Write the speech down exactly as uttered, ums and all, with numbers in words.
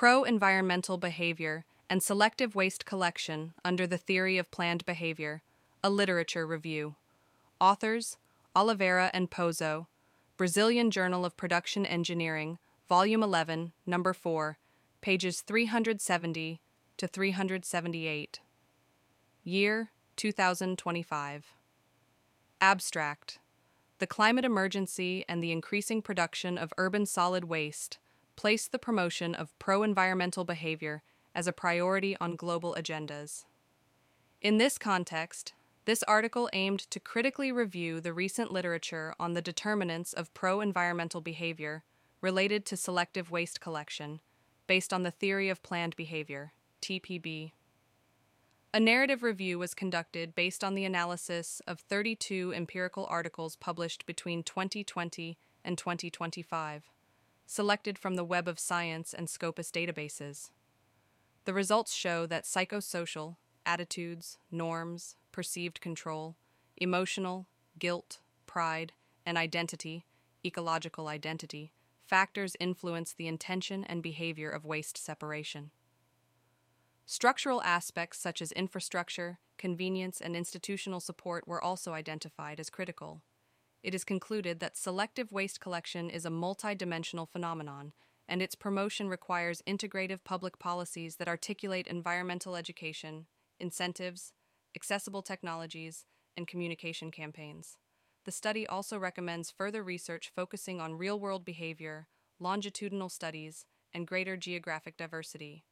Pro-Environmental Behavior and Selective Waste Collection under the Theory of Planned Behavior, a Literature Review. Authors, Oliveira and Pozo, Brazilian Journal of Production Engineering, Volume eleven, Number four, pages three hundred seventy to three hundred seventy-eight. Year, two thousand twenty-five. Abstract. The climate emergency and the increasing production of urban solid waste place the promotion of pro-environmental behavior as a priority on global agendas. In this context, this article aimed to critically review the recent literature on the determinants of pro-environmental behavior related to selective waste collection, based on the Theory of Planned Behavior, T P B. A narrative review was conducted based on the analysis of thirty-two empirical articles published between twenty twenty and twenty twenty-five, selected from the Web of Science and Scopus databases. The results show that psychosocial, attitudes, norms, perceived control, emotional, guilt, pride, and identity, ecological identity, factors influence the intention and behavior of waste separation. Structural aspects such as infrastructure, convenience, and institutional support were also identified as critical. It is concluded that selective waste collection is a multidimensional phenomenon, and its promotion requires integrative public policies that articulate environmental education, incentives, accessible technologies, and communication campaigns. The study also recommends further research focusing on real-world behavior, longitudinal studies, and greater geographic diversity.